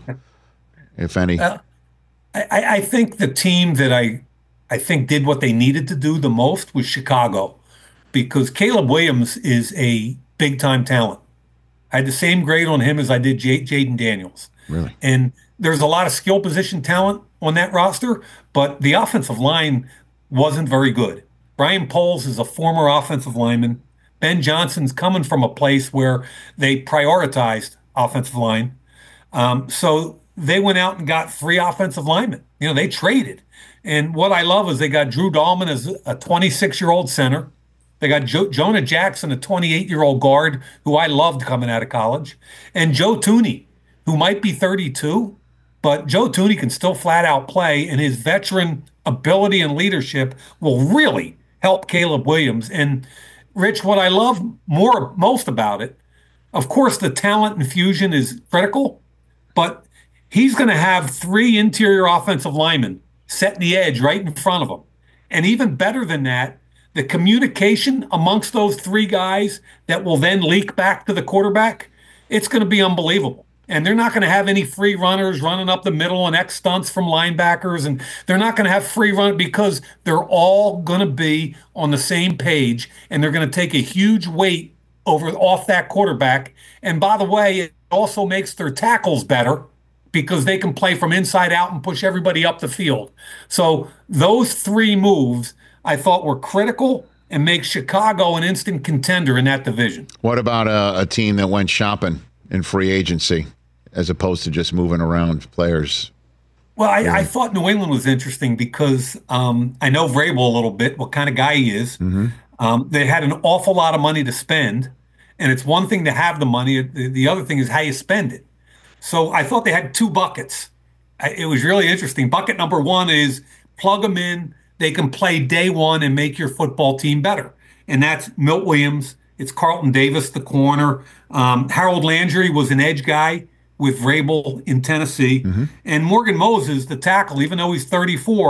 S2: if any?
S11: Uh, I, I think the team that I I think did what they needed to do the most was Chicago, because Caleb Williams is a big time talent. I had the same grade on him as I did J- Jaden Daniels.
S2: Really?
S11: And there's a lot of skill position talent on that roster, but the offensive line wasn't very good. Brian Poles is a former offensive lineman. Ben Johnson's coming from a place where they prioritized offensive line. Um, so they went out and got three offensive linemen. You know, they traded. And what I love is they got Drew Dahlman as a twenty-six-year-old center. They got jo- Jonah Jackson, a twenty-eight-year-old guard, who I loved coming out of college. And Joe Thuney, who might be thirty-two, but Joe Thuney can still flat out play, and his veteran ability and leadership will really help Caleb Williams. And Rich, what I love more most about it, of course, the talent infusion is critical, but he's going to have three interior offensive linemen setting the edge right in front of him. And even better than that, the communication amongst those three guys that will then leak back to the quarterback, it's going to be unbelievable. And they're not going to have any free runners running up the middle and X stunts from linebackers. And they're not going to have free run because they're all going to be on the same page. And they're going to take a huge weight over off that quarterback. And by the way, it also makes their tackles better because they can play from inside out and push everybody up the field. So those three moves I thought were critical and make Chicago an instant contender in that division.
S2: What about a, a team that went shopping in free agency as opposed to just moving around players?
S11: Well, I, yeah. I thought New England was interesting because um, I know Vrabel a little bit, what kind of guy he is.
S2: Mm-hmm.
S11: Um, they had an awful lot of money to spend, and it's one thing to have the money. The, the other thing is how you spend it. So I thought they had two buckets. I, it was really interesting. Bucket number one is plug them in. They can play day one and make your football team better. And that's Milt Williams. It's Carlton Davis, the corner. Um, Harold Landry was an edge guy with Vrabel in Tennessee.
S2: Mm-hmm.
S11: And Morgan Moses, the tackle, even though he's thirty-four,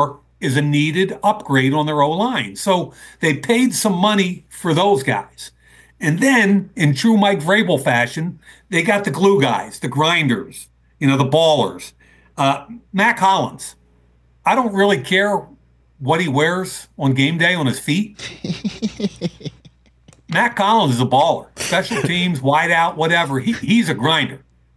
S11: is a needed upgrade on their O-line. So they paid some money for those guys. And then, in true Mike Vrabel fashion, they got the glue guys, the grinders, you know, the ballers. Uh, Mac Hollins, I don't really care what he wears on game day on his feet. Mac Hollins is a baller. Special teams, wide out, whatever. He, he's a grinder.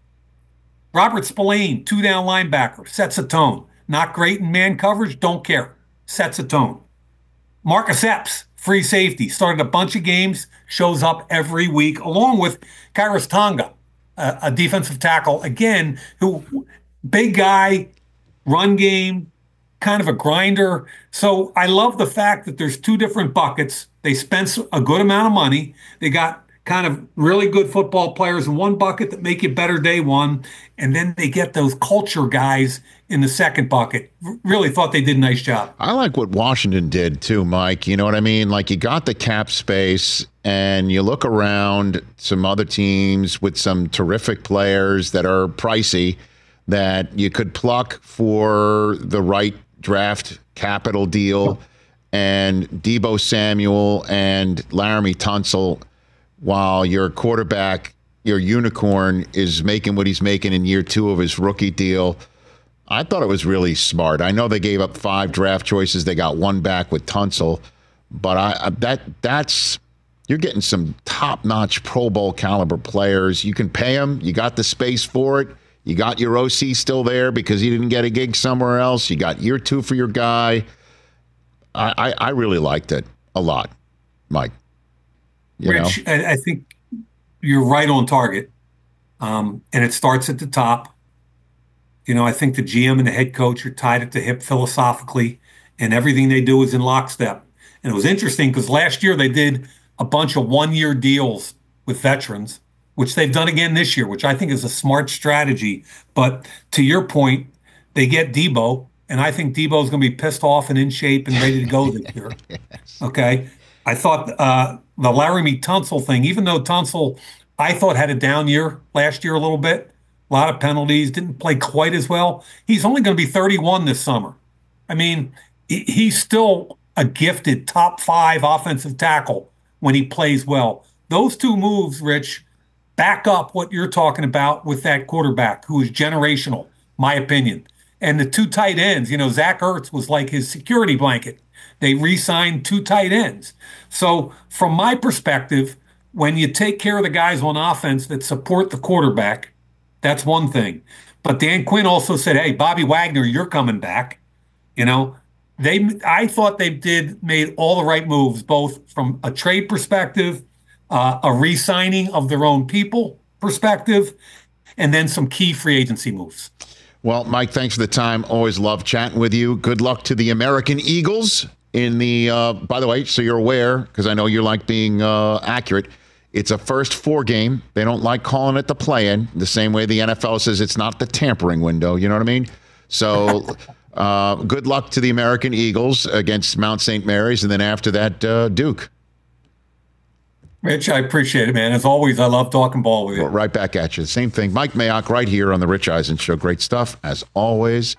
S11: Robert Spillane, two-down linebacker, sets a tone. Not great in man coverage, don't care. Sets a tone. Marcus Epps, free safety, started a bunch of games, shows up every week, along with Kairos Tonga, a, a defensive tackle, again, who big guy, run game, kind of a grinder. So I love the fact that there's two different buckets. They spent a good amount of money. They got kind of really good football players in one bucket that make you better day one, and then they get those culture guys in the second bucket. R- really thought they did a nice job.
S2: I like what Washington did too, Mike. You know what I mean? Like, you got the cap space and you look around some other teams with some terrific players that are pricey that you could pluck for the right draft capital deal, and Deebo Samuel and Laramie Tunsil, while your quarterback, your unicorn, is making what he's making in year two of his rookie deal. I thought it was really smart. I know they gave up five draft choices. They got one back with Tunsil. But I that that's you're getting some top-notch Pro Bowl caliber players. You can pay them. You got the space for it. You got your O C still there because he didn't get a gig somewhere else. You got year two for your guy. I, I, I really liked it a lot, Mike. You
S11: Rich, I, I think you're right on target. Um, and it starts at the top. You know, I think the G M and the head coach are tied at the hip philosophically, and everything they do is in lockstep. And it was interesting because last year they did a bunch of one-year deals with veterans, which they've done again this year, which I think is a smart strategy. But to your point, they get Deebo, and I think Deebo's going to be pissed off and in shape and ready to go this year. Yes. Okay? I thought uh, the Laramie Tunsil thing, even though Tunsil, I thought, had a down year last year a little bit, a lot of penalties, didn't play quite as well. He's only going to be thirty-one this summer. I mean, he's still a gifted top five offensive tackle when he plays well. Those two moves, Rich, back up what you're talking about with that quarterback who is generational, my opinion. And the two tight ends, you know, Zach Ertz was like his security blanket. They re-signed two tight ends. So from my perspective, when you take care of the guys on offense that support the quarterback, that's one thing. But Dan Quinn also said, hey, Bobby Wagner, you're coming back. You know, they. I thought they did made all the right moves, both from a trade perspective, uh, a re-signing of their own people perspective, and then some key free agency moves.
S2: Well, Mike, thanks for the time. Always love chatting with you. Good luck to the American Eagles in the, uh, by the way, so you're aware, because I know you like being uh, accurate, it's a first four game. They don't like calling it the play-in, the same way the N F L says it's not the tampering window. You know what I mean? So uh, good luck to the American Eagles against Mount Saint Mary's, and then after that, uh, Duke.
S11: Rich, I appreciate it, man. As always, I love talking ball with you.
S2: Well, right back at you. Same thing. Mike Mayock right here on The Rich Eisen Show. Great stuff, as always.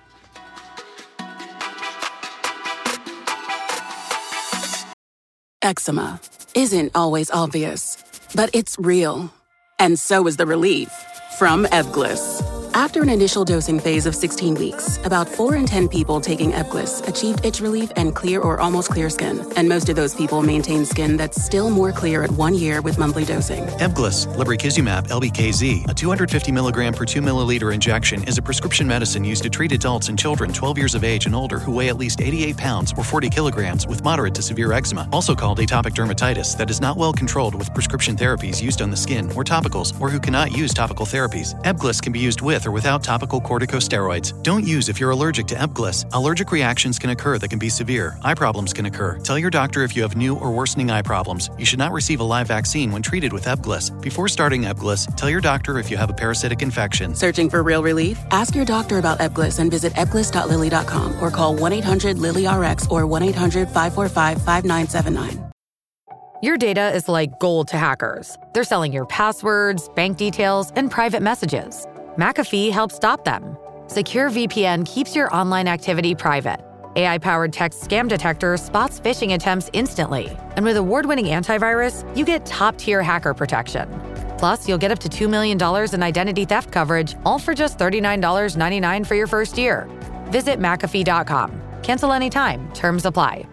S12: Eczema isn't always obvious, but it's real. And so is the relief from Ebglyss. After an initial dosing phase of sixteen weeks, about four in ten people taking Ebglyss achieved itch relief and clear or almost clear skin. And most of those people maintain skin that's still more clear at one year with monthly dosing.
S13: Ebglyss, lebrikizumab, L B K Z, a two hundred fifty milligram per two milliliter injection, is a prescription medicine used to treat adults and children twelve years of age and older who weigh at least eighty-eight pounds or forty kilograms with moderate to severe eczema, also called atopic dermatitis, that is not well controlled with prescription therapies used on the skin or topicals, or who cannot use topical therapies. Ebglyss can be used with or without topical corticosteroids. Don't use if you're allergic to Ebglyss. Allergic reactions can occur that can be severe. Eye problems can occur. Tell your doctor if you have new or worsening eye problems. You should not receive a live vaccine when treated with Ebglyss. Before starting Ebglyss, tell your doctor if you have a parasitic infection.
S12: Searching for real relief? Ask your doctor about Ebglyss and visit ebglyss dot lilly dot com or call one eight hundred lily R X or one eight hundred five four five five nine seven nine.
S14: Your data is like gold to hackers. They're selling your passwords, bank details, and private messages. McAfee helps stop them. Secure V P N keeps your online activity private. A I-powered text scam detector spots phishing attempts instantly. And with award-winning antivirus, you get top-tier hacker protection. Plus, you'll get up to two million dollars in identity theft coverage, all for just thirty-nine ninety-nine for your first year. Visit McAfee dot com. Cancel anytime. Terms apply.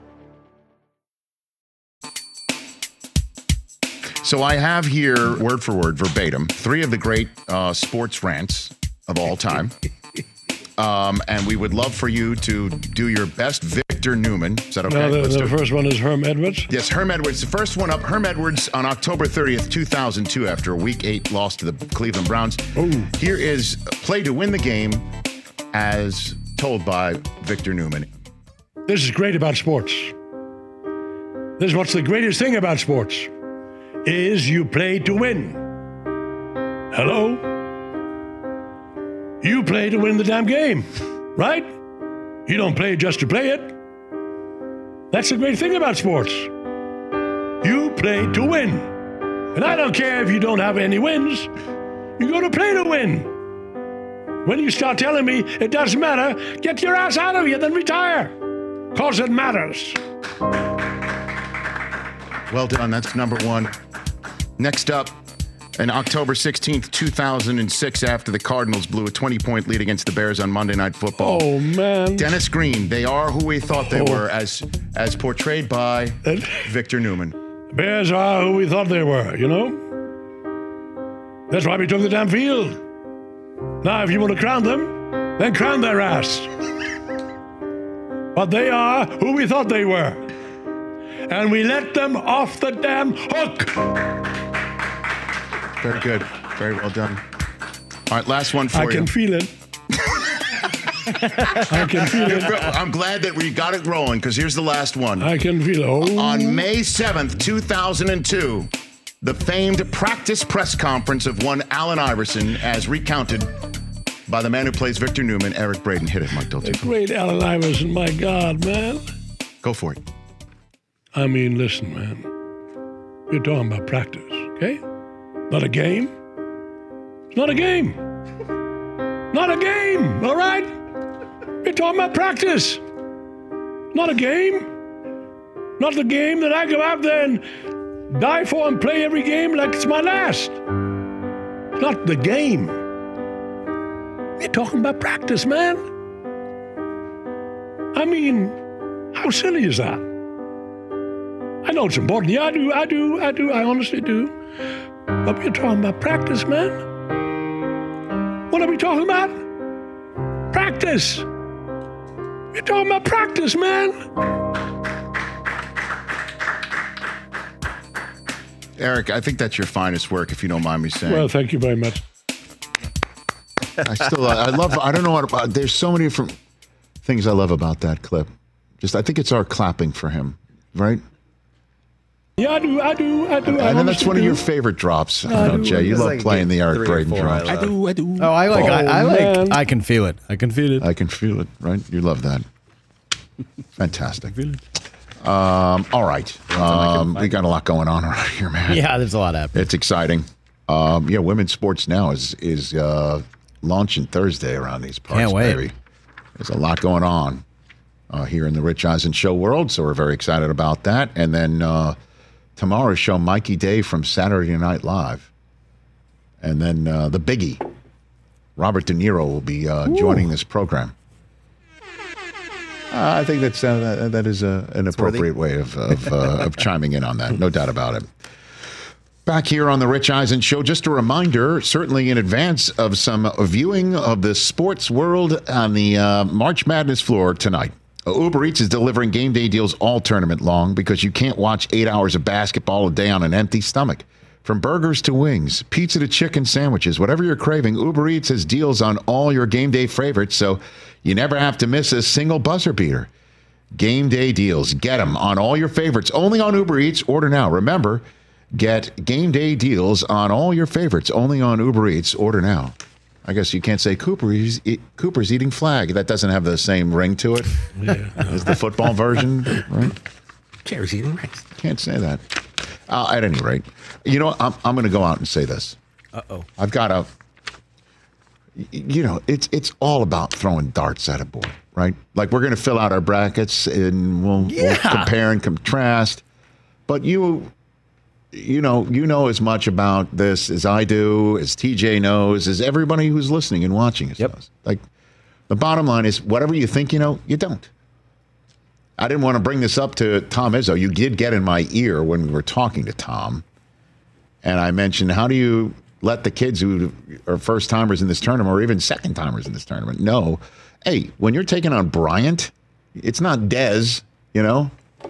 S2: So I have here, word for word, verbatim, three of the great uh, sports rants of all time. Um, and we would love for you to do your best Victor Newman. Is that okay?
S15: No, the, the first one is Herm Edwards.
S2: Yes, Herm Edwards. The first one up, Herm Edwards on October thirtieth, two thousand two, after a Week eight loss to the Cleveland Browns.
S15: Ooh.
S2: Here is play to win the game as told by Victor Newman.
S15: This is great about sports. This is what's the greatest thing about sports, is you play to win. Hello? You play to win the damn game, right? You don't play just to play it. That's the great thing about sports. You play to win. And I don't care if you don't have any wins. You go to play to win. When you start telling me it doesn't matter, get your ass out of here, then retire. Because it matters.
S2: Well done. That's number one. Next up, on October sixteenth, two thousand six, after the Cardinals blew a twenty-point lead against the Bears on Monday Night Football.
S15: Oh, man.
S2: Dennis Green, they are who we thought they
S15: Oh.
S2: were, as as portrayed by Victor Newman.
S15: Bears are who we thought they were, you know? That's why we took the damn field. Now, if you want to crown them, then crown their ass. But they are who we thought they were. And we let them off the damn hook.
S2: Very good. Very well done. All right, last one for
S15: I
S2: you.
S15: can feel it. I can feel it.
S2: I'm glad that we got it rolling, because here's the last one.
S15: I can feel it. Oh.
S2: On May seventh, two thousand two, the famed practice press conference of one Allen Iverson, as recounted by the man who plays Victor Newman, Eric Braden. Hit it, Mike
S15: The
S2: Dolce.
S15: great Allen Iverson, my God, man.
S2: Go for it.
S15: I mean, listen, man. You're talking about practice, okay? Not a game. It's not a game. Not a game, all right? You're talking about practice. Not a game. Not the game that I go out there and die for and play every game like it's my last. It's not the game. You're talking about practice, man. I mean, how silly is that? I know it's important. Yeah, I do, I do, I do, I honestly do. But we're talking about practice, man. What are we talking about? Practice. We're talking about practice, man.
S2: Eric, I think that's your finest work, if you don't mind me saying.
S15: Well, thank you very much.
S2: I still, I love, I don't know what, about, there's so many different things I love about that clip. Just, I think it's our clapping for him, right?
S15: Yeah, I do, I do, I do. I,
S2: I know that's
S15: honestly
S2: one of
S15: do.
S2: your favorite drops.
S15: I
S2: I know,
S15: do.
S2: Jay, you
S8: It's
S2: love
S8: like
S2: playing the Eric
S8: three or
S2: Braden
S8: four I
S2: drops.
S8: love.
S15: I do, I do.
S8: Oh, I like. I, I
S15: Oh,
S8: like.
S15: man.
S8: I can feel it. I can feel it.
S2: I can feel it, right? You love that. Fantastic. Um, all right. Um, we got a lot going on around here, man.
S8: Yeah, there's a lot happening.
S2: It's exciting. Um, yeah, women's sports now is is uh, launching Thursday around these parts.
S8: Can't wait.
S2: Baby. There's a lot going on uh, here in the Rich Eisen Show world, so we're very excited about that. And then uh, tomorrow's show, Mikey Day from Saturday Night Live, and then uh, the biggie, Robert De Niro, will be uh, joining this program. Uh, I think that's uh, that, that is uh, an appropriate way of of, uh, of chiming in on that. No doubt about it. Back here on the Rich Eisen Show, just a reminder, certainly in advance of some viewing of the sports world on the uh, March Madness floor tonight. Uh, Uber Eats is delivering game day deals all tournament long, because you can't watch eight hours of basketball a day on an empty stomach. From burgers to wings, pizza to chicken sandwiches, whatever you're craving, Uber Eats has deals on all your game day favorites, so you never have to miss a single buzzer beater. Game day deals. Get them on all your favorites. Only on Uber Eats. Order now. Remember, get game day deals on all your favorites. Only on Uber Eats. Order now. I guess you can't say Cooper's, eat, Cooper's eating flag. That doesn't have the same ring to it
S15: Yeah.
S2: as the football version, right?
S16: Cherry's eating rice.
S2: Can't say that. Uh, at any rate, you know, I'm, I'm going to go out and say this.
S8: Uh-oh.
S2: I've got a, you know, it's it's all about throwing darts at a board, right? Like we're going to fill out our brackets and we'll,
S17: Yeah.
S2: we'll compare and contrast. But you, you know, you know as much about this as I do, as T J knows, as everybody who's listening and watching us knows. Like the bottom line is, whatever you think you know, you don't. I didn't want to bring this up to Tom Izzo. You did get in my ear when we were talking to Tom, and I mentioned, how do you let the kids who are first timers in this tournament, or even second timers in this tournament, know, hey, when you're taking on Bryant, it's not Dez, you know,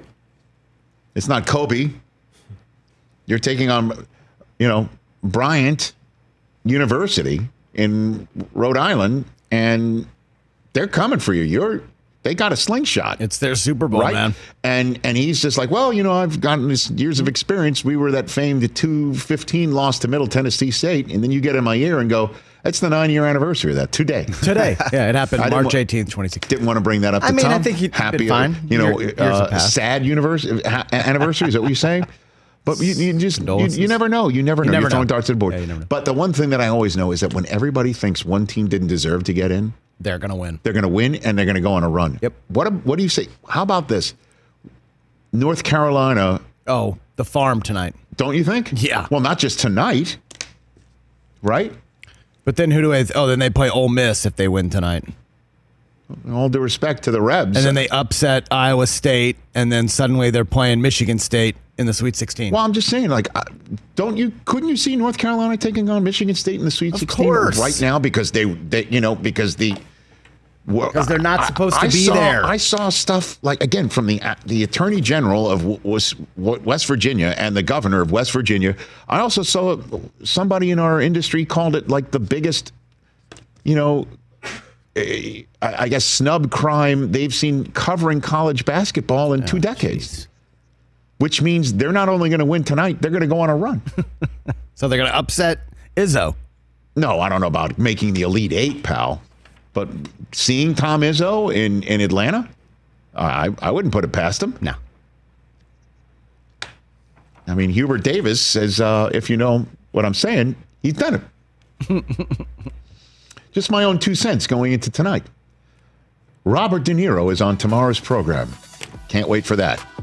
S2: it's not Kobe. You're taking on, you know, Bryant University in Rhode Island, and they're coming for you. You're They got a slingshot.
S17: It's their Super Bowl,
S2: right?
S17: man.
S2: And and he's just like, well, you know, I've gotten this years of experience. We were that famed two fifteen loss to Middle Tennessee State. And then you get in my ear and go, it's the nine-year anniversary of that today.
S17: Today. Yeah, it happened
S2: I didn't
S17: March
S2: wa-
S17: eighteenth, twenty sixteen.
S2: Didn't want to bring that up to
S17: I mean,
S2: Tom.
S17: I think he'd
S2: Happy,
S17: been fine.
S2: You know,
S17: Year- years have
S2: uh,
S17: passed.
S2: sad universe, ha- anniversary, is that what you're saying? But you, you just, you, you never know. You never
S17: You
S2: know.
S17: never
S2: You're throwing
S17: know.
S2: darts at the board.
S17: Yeah, you never know.
S2: But the one thing that I always know is that when everybody thinks one team didn't deserve to get in,
S17: they're going to win.
S2: They're going to win, and they're going to go on a run.
S17: Yep.
S2: What What do you say? How about this? North Carolina.
S17: Oh, the farm tonight.
S2: Don't you think?
S17: Yeah.
S2: Well, not just tonight, right?
S17: But then who do I? Oh, then they play Ole Miss if they win tonight.
S2: All due respect to the Rebs.
S17: And then they upset Iowa State, and then suddenly they're playing Michigan State in the Sweet sixteen.
S2: Well, I'm just saying, like, uh, don't you? Couldn't you see North Carolina taking on Michigan State in the Sweet sixteen
S17: course.
S2: right now because they, they, you know, because the
S17: Because they're not supposed to
S2: I
S17: be
S2: saw,
S17: there.
S2: I saw stuff like, again, from the uh, the Attorney General of w- was West Virginia and the Governor of West Virginia. I also saw somebody in our industry called it like the biggest, you know, eh, I I guess snub crime they've seen covering college basketball in two decades. Which means they're not only going to win tonight, they're going to go on a run.
S17: So they're going to upset Izzo.
S2: No, I don't know about making the Elite Eight, pal. But seeing Tom Izzo in, in Atlanta, I, I wouldn't put it past him.
S17: No.
S2: I mean, Hubert Davis says, uh, if you know what I'm saying, he's done it. Just my own two cents going into tonight. Robert De Niro is on tomorrow's program. Can't wait for that.